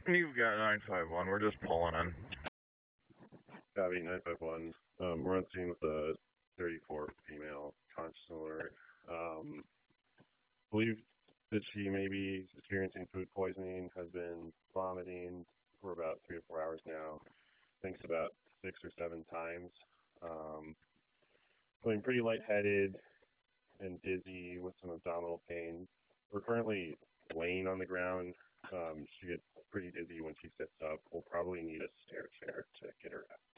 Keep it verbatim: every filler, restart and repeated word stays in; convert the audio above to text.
You've got nine five one. We're just pulling in. Copy nine five one. Um, we're on scene with a thirty-four female conscious alert. Um, believe that she may be experiencing food poisoning, has been vomiting for about three to four hours now. Thinks about six or seven times. Um, feeling pretty lightheaded and dizzy with some abdominal pain. We're currently laying on the ground. Um, she gets pretty dizzy when she sits up. We'll probably need a stair chair to get her out.